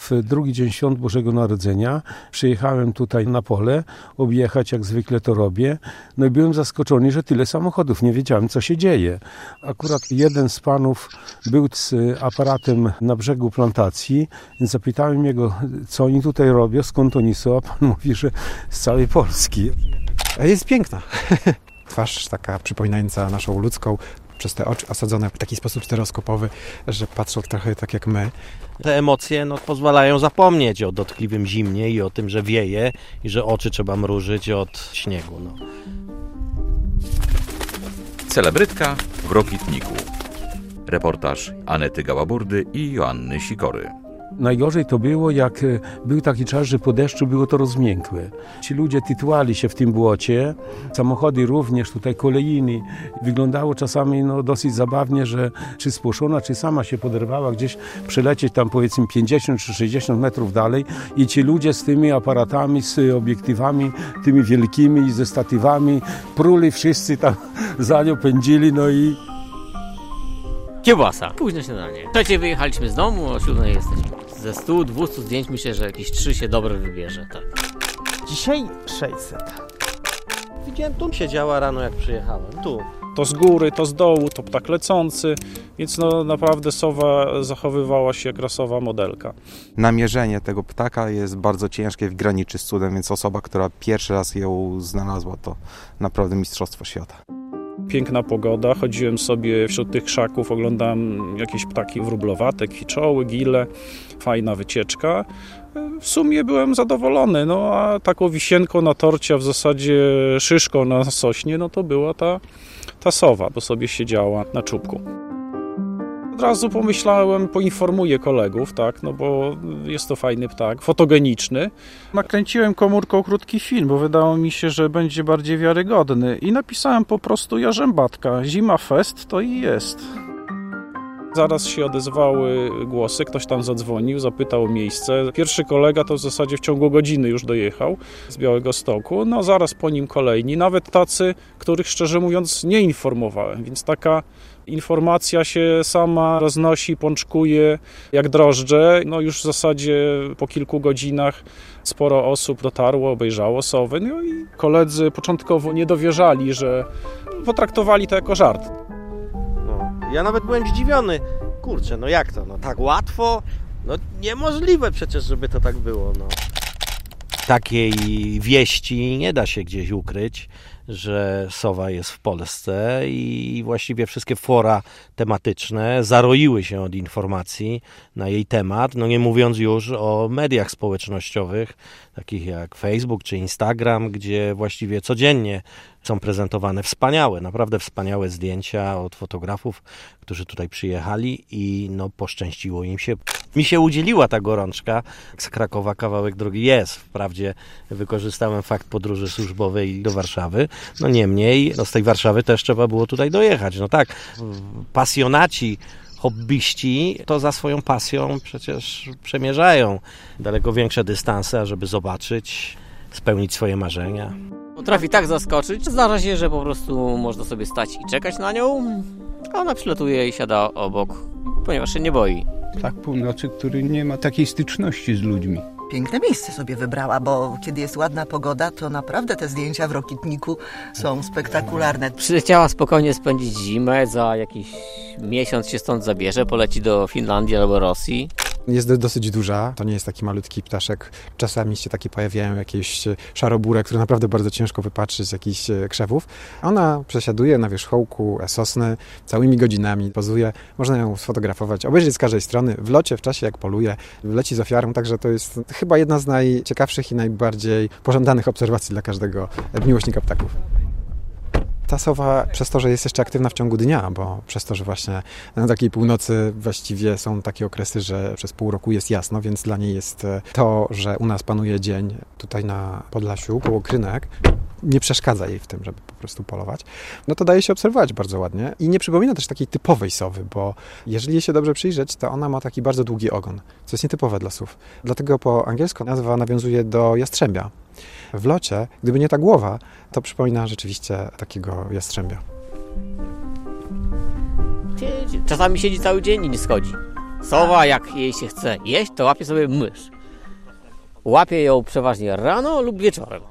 w drugi dzień świąt Bożego Narodzenia przyjechałem tutaj na pole, objechać jak zwykle to robię. No i byłem zaskoczony, że tyle samochodów. Nie wiedziałem, co się dzieje. Akurat jeden z panów był z aparatem na brzegu plantacji, więc zapytałem jego, co oni tutaj robią, skąd oni są, a pan mówi, że z całej Polski. Jest piękna. Twarz taka przypominająca naszą ludzką, przez te oczy osadzone w taki sposób stereoskopowy, że patrzą trochę tak jak my. Te emocje pozwalają zapomnieć o dotkliwym zimnie i o tym, że wieje i że oczy trzeba mrużyć od śniegu. Celebrytka w Rokitniku. Reportaż Anety Gałaburdy i Joanny Sikory. Najgorzej to było, jak był taki czas, że po deszczu było to rozmiękłe. Ci ludzie tytułali się w tym błocie, samochody również, tutaj kolejny. Wyglądało czasami dosyć zabawnie, że czy spłoszona, czy sama się poderwała gdzieś przelecieć tam powiedzmy 50 czy 60 metrów dalej i ci ludzie z tymi aparatami, z obiektywami, tymi wielkimi i ze statywami pruli wszyscy tam za nią pędzili, i kiełbasa. Późne śniadanie. Trzeciej wyjechaliśmy z domu, o 7 jesteśmy. Ze 100-200 zdjęć myślę, że jakieś 3 się dobre wybierze. Tak. Dzisiaj 600. Widziałem, tu siedziała rano jak przyjechałem. Tu. To z góry, to z dołu, to ptak lecący, więc naprawdę sowa zachowywała się jak rasowa modelka. Namierzenie tego ptaka jest bardzo ciężkie, graniczy z cudem, więc osoba, która pierwszy raz ją znalazła, to naprawdę mistrzostwo świata. Piękna pogoda, chodziłem sobie wśród tych krzaków, oglądałem jakieś ptaki wróblowate, kwiczoły, gile, fajna wycieczka. W sumie byłem zadowolony, a taką wisienką na torcie, a w zasadzie szyszką na sośnie, to była ta sowa, bo sobie siedziała na czubku. Od razu pomyślałem, poinformuję kolegów, bo jest to fajny ptak, fotogeniczny. Nakręciłem komórką krótki film, bo wydało mi się, że będzie bardziej wiarygodny i napisałem po prostu Jarzębatka, Zima Fest to i jest. Zaraz się odezwały głosy, ktoś tam zadzwonił, zapytał o miejsce. Pierwszy kolega to w zasadzie w ciągu godziny już dojechał z Białegostoku, zaraz po nim kolejni, nawet tacy, których szczerze mówiąc nie informowałem, więc taka informacja się sama roznosi, pączkuje jak drożdże. Już w zasadzie po kilku godzinach sporo osób dotarło, obejrzało sowy. I koledzy początkowo nie dowierzali, że potraktowali to jako żart. Ja nawet byłem zdziwiony. Kurczę, jak to? Tak łatwo? Niemożliwe przecież, żeby to tak było. Takiej wieści nie da się gdzieś ukryć, że sowa jest w Polsce i właściwie wszystkie fora tematyczne zaroiły się od informacji na jej temat, nie mówiąc już o mediach społecznościowych, takich jak Facebook czy Instagram, gdzie właściwie codziennie są prezentowane naprawdę wspaniałe zdjęcia od fotografów, którzy tutaj przyjechali i poszczęściło im się. Mi się udzieliła ta gorączka. Z Krakowa kawałek drogi jest. Wprawdzie wykorzystałem fakt podróży służbowej do Warszawy. Niemniej z tej Warszawy też trzeba było tutaj dojechać. Pasjonaci, hobbyści to za swoją pasją przecież przemierzają daleko większe dystanse, ażeby zobaczyć, spełnić swoje marzenia. Potrafi tak zaskoczyć, zdarza się, że po prostu można sobie stać i czekać na nią, a ona przylatuje i siada obok, ponieważ się nie boi. Tak północy, który nie ma takiej styczności z ludźmi. Piękne miejsce sobie wybrała, bo kiedy jest ładna pogoda, to naprawdę te zdjęcia w Rokitniku są spektakularne. Przyleciała spokojnie spędzić zimę, za jakiś miesiąc się stąd zabierze, poleci do Finlandii albo Rosji. Jest dosyć duża, to nie jest taki malutki ptaszek. Czasami się takie pojawiają jakieś szarobury, które naprawdę bardzo ciężko wypatrzyć z jakichś krzewów. Ona przesiaduje na wierzchołku sosny całymi godzinami, pozuje. Można ją sfotografować, obejrzeć z każdej strony, w locie, w czasie jak poluje, leci z ofiarą, także to jest chyba jedna z najciekawszych i najbardziej pożądanych obserwacji dla każdego miłośnika ptaków. Ta sowa przez to, że jest jeszcze aktywna w ciągu dnia, bo przez to, że właśnie na takiej północy właściwie są takie okresy, że przez pół roku jest jasno, więc dla niej jest to, że u nas panuje dzień tutaj na Podlasiu, koło Krynek, nie przeszkadza jej w tym, żeby po prostu polować, to daje się obserwować bardzo ładnie i nie przypomina też takiej typowej sowy, bo jeżeli jej się dobrze przyjrzeć, to ona ma taki bardzo długi ogon, co jest nietypowe dla sów. Dlatego po angielsku nazwa nawiązuje do jastrzębia. W locie, gdyby nie ta głowa, to przypomina rzeczywiście takiego jastrzębia. Czasami siedzi cały dzień i nie schodzi. Sowa, jak jej się chce jeść, to łapie sobie mysz. Łapie ją przeważnie rano lub wieczorem.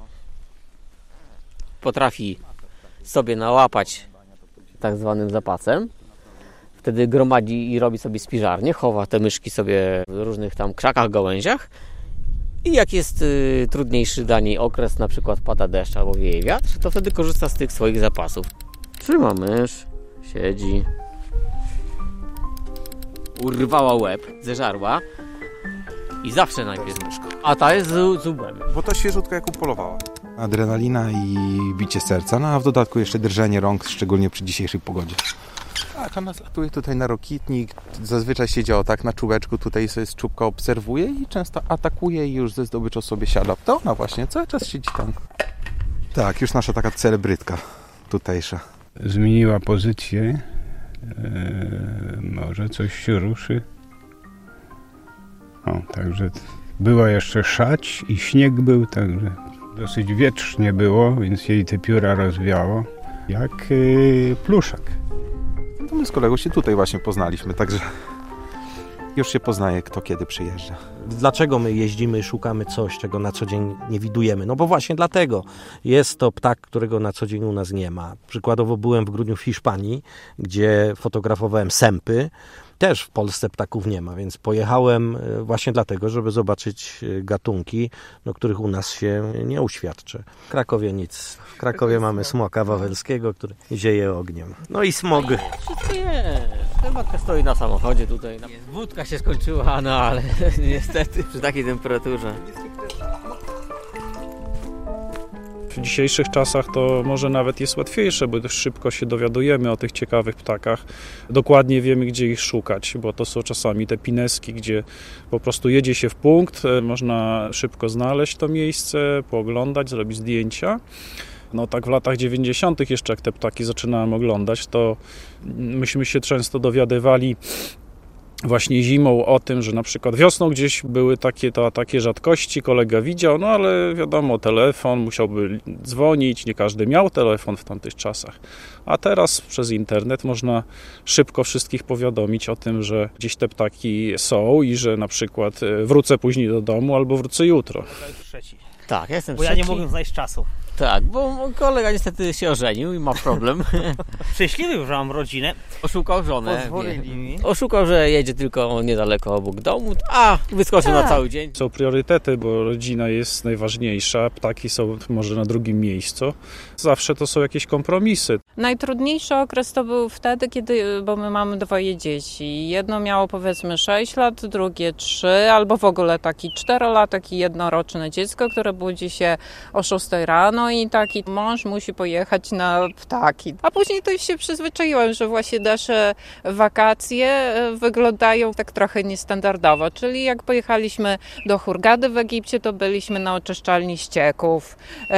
Potrafi sobie nałapać tak zwanym zapasem. Wtedy gromadzi i robi sobie spiżarnię, chowa te myszki sobie w różnych tam krzakach, gałęziach. I jak jest trudniejszy dla niej okres, na przykład pada deszcz albo wieje wiatr, to wtedy korzysta z tych swoich zapasów. Trzyma mysz, siedzi. Urwała łeb, zeżarła i zawsze najpierw myszko. A ta jest z zubem. Bo to świeżutko jak upolowała. Adrenalina i bicie serca, no a w dodatku jeszcze drżenie rąk, szczególnie przy dzisiejszej pogodzie. Tak, ona zlatuje tutaj na rokitnik, zazwyczaj siedziała tak na czubeczku, tutaj sobie z czubka obserwuje i często atakuje i już ze zdobyczą sobie siada. To ona właśnie cały czas siedzi tam. Tak, już nasza taka celebrytka tutejsza. Zmieniła pozycję, może coś się ruszy. O, także była jeszcze szać i śnieg był, także dosyć wietrznie było, więc jej te pióra rozwiało, jak pluszak. No my z kolegą się tutaj właśnie poznaliśmy, także już się poznaje, kto kiedy przyjeżdża. Dlaczego my jeździmy i szukamy coś, czego na co dzień nie widujemy? No bo właśnie dlatego. Jest to ptak, którego na co dzień u nas nie ma. Przykładowo byłem w grudniu w Hiszpanii, gdzie fotografowałem sępy. Też w Polsce ptaków nie ma, więc pojechałem właśnie dlatego, żeby zobaczyć gatunki, których u nas się nie uświadczy. W Krakowie nic. W Krakowie mamy smoka wawelskiego, który zieje ogniem. No i smog. Wszystko jest. Herbatka stoi na samochodzie tutaj. Wódka się skończyła, no ale niestety przy takiej temperaturze. W dzisiejszych czasach to może nawet jest łatwiejsze, bo dość szybko się dowiadujemy o tych ciekawych ptakach. Dokładnie wiemy, gdzie ich szukać, bo to są czasami te pineski, gdzie po prostu jedzie się w punkt, można szybko znaleźć to miejsce, pooglądać, zrobić zdjęcia. No tak w latach 90. jeszcze jak te ptaki zaczynałem oglądać, to myśmy się często dowiadywali właśnie zimą o tym, że na przykład wiosną gdzieś były takie rzadkości, kolega widział, no ale wiadomo, telefon, musiałby dzwonić, nie każdy miał telefon w tamtych czasach. A teraz przez internet można szybko wszystkich powiadomić o tym, że gdzieś te ptaki są i że na przykład wrócę później do domu albo wrócę jutro. Tak, ja jestem Bo ja nie mogłem znaleźć czasu. Tak, bo kolega niestety się ożenił i ma problem. Szczęśliwy już mam rodzinę. Oszukał żonę. Pozwolili mi. Oszukał, że jedzie tylko niedaleko obok domu, a wyskoczył na cały dzień. Są priorytety, bo rodzina jest najważniejsza, ptaki są może na drugim miejscu. Zawsze to są jakieś kompromisy. Najtrudniejszy okres to był wtedy, bo my mamy dwoje dzieci. Jedno miało powiedzmy 6 lat, drugie 3, albo w ogóle taki 4-latek i jednoroczne dziecko, które budzi się o 6 rano i taki mąż musi pojechać na ptaki. A później to już się przyzwyczaiłem, że właśnie nasze wakacje wyglądają tak trochę niestandardowo. Czyli jak pojechaliśmy do Hurgady w Egipcie, to byliśmy na oczyszczalni ścieków.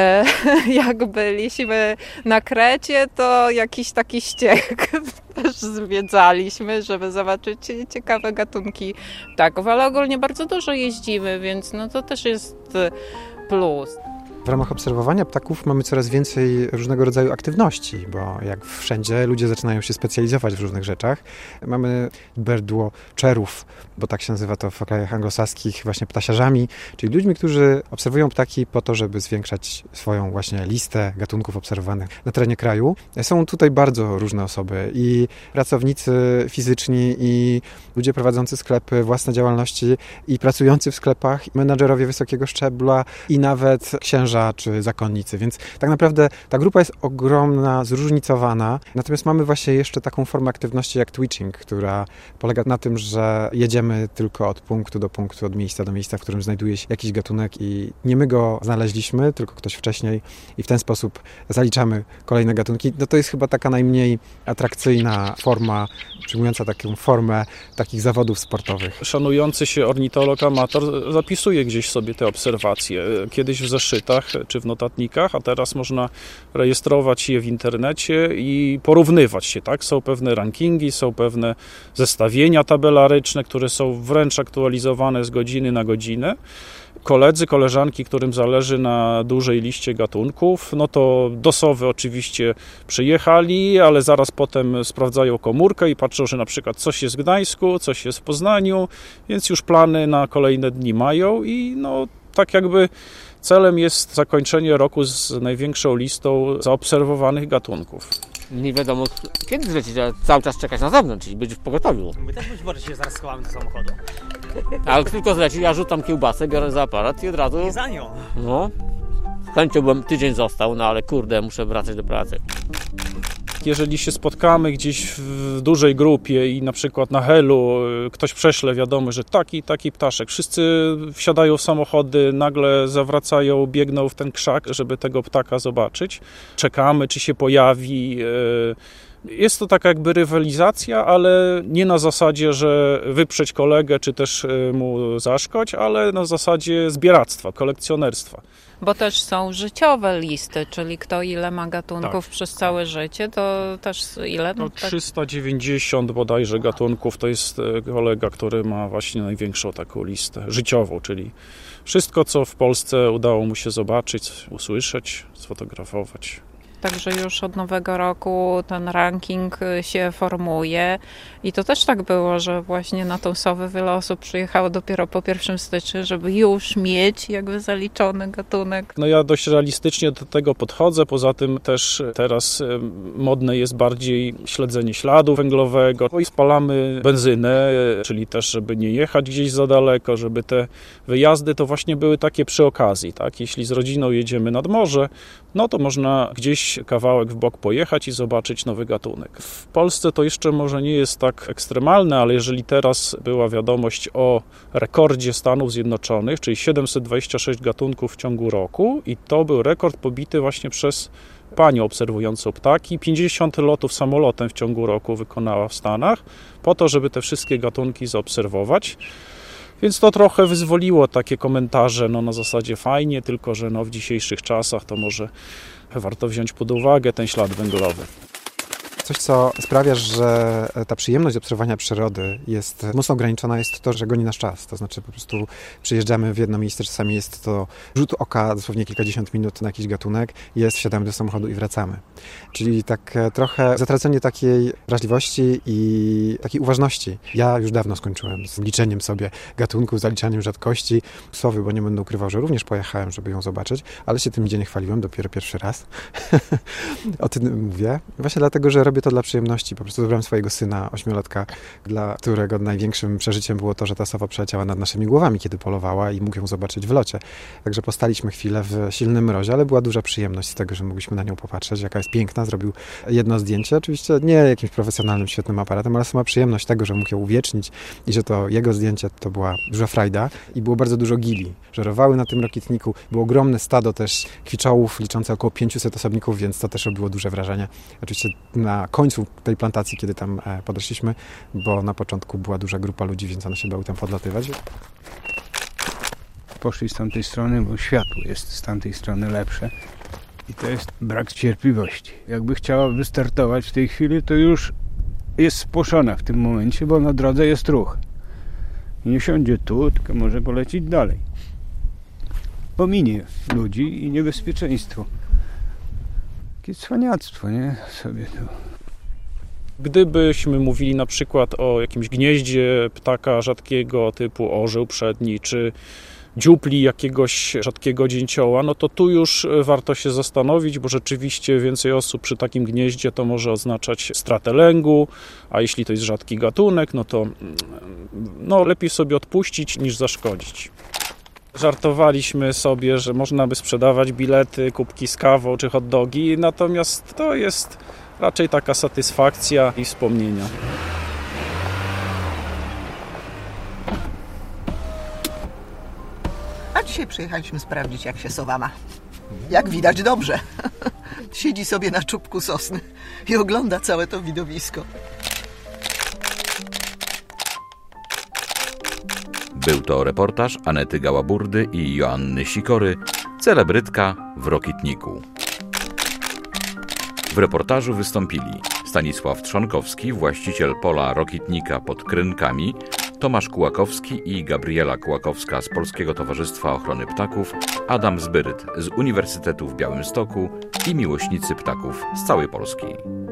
Jak byliśmy na Krecie, to jakiś taki ściek też zwiedzaliśmy, żeby zobaczyć ciekawe gatunki ptaków. Ale ogólnie bardzo dużo jeździmy, więc no to też jest plus. W ramach obserwowania ptaków mamy coraz więcej różnego rodzaju aktywności, bo jak wszędzie ludzie zaczynają się specjalizować w różnych rzeczach. Mamy birdwatcherów, bo tak się nazywa to w krajach anglosaskich, właśnie ptasiarzami, czyli ludźmi, którzy obserwują ptaki po to, żeby zwiększać swoją właśnie listę gatunków obserwowanych na terenie kraju. Są tutaj bardzo różne osoby i pracownicy fizyczni, i ludzie prowadzący sklepy, własne działalności, i pracujący w sklepach, i menadżerowie wysokiego szczebla, i nawet księża czy zakonnicy, więc tak naprawdę ta grupa jest ogromna, zróżnicowana, natomiast mamy właśnie jeszcze taką formę aktywności jak twitching, która polega na tym, że jedziemy tylko od punktu do punktu, od miejsca do miejsca, w którym znajduje się jakiś gatunek i nie my go znaleźliśmy, tylko ktoś wcześniej i w ten sposób zaliczamy kolejne gatunki. No to jest chyba taka najmniej atrakcyjna forma, przyjmująca taką formę takich zawodów sportowych. Szanujący się ornitolog amator zapisuje gdzieś sobie te obserwacje. Kiedyś w zeszytach książkach czy w notatnikach, a teraz można rejestrować je w internecie i porównywać się, tak? Są pewne rankingi, są pewne zestawienia tabelaryczne, które są wręcz aktualizowane z godziny na godzinę. Koledzy, koleżanki, którym zależy na dużej liście gatunków, no to do Sowy oczywiście przyjechali, ale zaraz potem sprawdzają komórkę i patrzą, że na przykład coś jest w Gdańsku, coś jest w Poznaniu, więc już plany na kolejne dni mają i no tak jakby celem jest zakończenie roku z największą listą zaobserwowanych gatunków. Nie wiadomo kiedy zlecieć, ale cały czas czekać na zewnątrz i być w pogotowiu. My też być może się zaraz schowamy do samochodu. Ale tylko zleci, ja rzucam kiełbasę, biorę za aparat i od razu... I za nią. No, z chęcią bym tydzień został, no ale kurde, muszę wracać do pracy. Jeżeli się spotkamy gdzieś w dużej grupie i na przykład na Helu ktoś prześle wiadomość, że taki ptaszek, wszyscy wsiadają w samochody, nagle zawracają, biegną w ten krzak, żeby tego ptaka zobaczyć. Czekamy, czy się pojawi. Jest to taka jakby rywalizacja, ale nie na zasadzie, że wyprzeć kolegę, czy też mu zaszkodź, ale na zasadzie zbieractwa, kolekcjonerstwa. Bo też są życiowe listy, czyli kto ile ma gatunków przez całe życie, to też ile? No, 390 bodajże gatunków, to jest kolega, który ma właśnie największą taką listę życiową, czyli wszystko, co w Polsce udało mu się zobaczyć, usłyszeć, sfotografować. Także już od nowego roku ten ranking się formuje i to też tak było, że właśnie na tą Sowę wiele osób przyjechało dopiero po 1 stycznia, żeby już mieć jakby zaliczony gatunek. No ja dość realistycznie do tego podchodzę, poza tym też teraz modne jest bardziej śledzenie śladu węglowego i spalamy benzynę, czyli też żeby nie jechać gdzieś za daleko, żeby te wyjazdy to właśnie były takie przy okazji, tak? Jeśli z rodziną jedziemy nad morze, no to można gdzieś kawałek w bok pojechać i zobaczyć nowy gatunek. W Polsce to jeszcze może nie jest tak ekstremalne, ale jeżeli teraz była wiadomość o rekordzie Stanów Zjednoczonych, czyli 726 gatunków w ciągu roku i to był rekord pobity właśnie przez panią obserwującą ptaki. 50 lotów samolotem w ciągu roku wykonała w Stanach po to, żeby te wszystkie gatunki zaobserwować. Więc to trochę wyzwoliło takie komentarze, no na zasadzie fajnie, tylko że no w dzisiejszych czasach to może warto wziąć pod uwagę ten ślad węglowy. Coś, co sprawia, że ta przyjemność obserwowania przyrody jest mocno ograniczona, jest to, że goni nasz czas. To znaczy po prostu przyjeżdżamy w jedno miejsce, czasami jest to rzut oka, dosłownie kilkadziesiąt minut na jakiś gatunek, wsiadamy do samochodu i wracamy. Czyli tak trochę zatracenie takiej wrażliwości i takiej uważności. Ja już dawno skończyłem z liczeniem sobie gatunków, zaliczaniem rzadkości. Sowy, bo nie będę ukrywał, że również pojechałem, żeby ją zobaczyć, ale się tym nigdzie nie chwaliłem, dopiero pierwszy raz o tym mówię. Właśnie dlatego, że robię to dla przyjemności. Po prostu wybrałem swojego syna, 8-latka, dla którego największym przeżyciem było to, że ta sowa przeleciała nad naszymi głowami, kiedy polowała i mógł ją zobaczyć w locie. Także postaliśmy chwilę w silnym mrozie, ale była duża przyjemność z tego, że mogliśmy na nią popatrzeć, jaka jest piękna. Zrobił jedno zdjęcie, oczywiście nie jakimś profesjonalnym, świetnym aparatem, ale sama przyjemność tego, że mógł ją uwiecznić i że to jego zdjęcie to była duża frajda i było bardzo dużo gili. Żerowały na tym rokitniku, było ogromne stado też kwiczołów liczące około 500 osobników, więc to też robiło duże wrażenie. Oczywiście na końcu tej plantacji, kiedy tam podeszliśmy, bo na początku była duża grupa ludzi, więc one się bały tam podlatywać. Poszli z tamtej strony, bo światło jest z tamtej strony lepsze i to jest brak cierpliwości. Jakby chciała wystartować w tej chwili, to już jest spłoszona w tym momencie, bo na drodze jest ruch. Nie siądzie tu, tylko może polecieć dalej. Pominie ludzi i niebezpieczeństwo. Takie cwaniactwo, nie? Sobie to... Gdybyśmy mówili na przykład o jakimś gnieździe ptaka rzadkiego typu orzeł przedni, czy dziupli jakiegoś rzadkiego dzięcioła, no to tu już warto się zastanowić, bo rzeczywiście więcej osób przy takim gnieździe to może oznaczać stratę lęgu, a jeśli to jest rzadki gatunek, no to lepiej sobie odpuścić niż zaszkodzić. Żartowaliśmy sobie, że można by sprzedawać bilety, kubki z kawą czy hot dogi, natomiast to jest raczej taka satysfakcja i wspomnienia. A dzisiaj przyjechaliśmy sprawdzić, jak się sowa ma. Jak widać, dobrze. Siedzi sobie na czubku sosny i ogląda całe to widowisko. Był to reportaż Anety Gałaburdy i Joanny Sikory, celebrytka w Rokitniku. W reportażu wystąpili Stanisław Trzonkowski, właściciel pola Rokitnika pod Krynkami, Tomasz Kułakowski i Gabriela Kułakowska z Polskiego Towarzystwa Ochrony Ptaków, Adam Zbyryt z Uniwersytetu w Białymstoku i miłośnicy ptaków z całej Polski.